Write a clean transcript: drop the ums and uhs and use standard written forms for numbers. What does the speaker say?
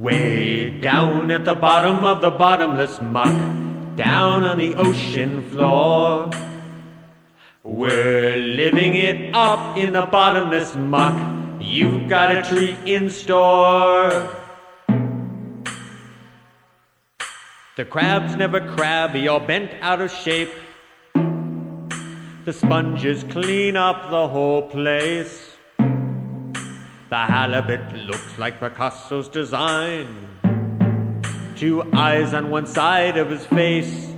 Way down at the bottom of the bottomless muck, down on the ocean floor, we're living it up in the bottomless muck. You've got a treat in store. The crab's never crabby or bent out of shape. The sponges clean up the whole place. The halibut looks like Picasso's design. 2 eyes on one side of his face.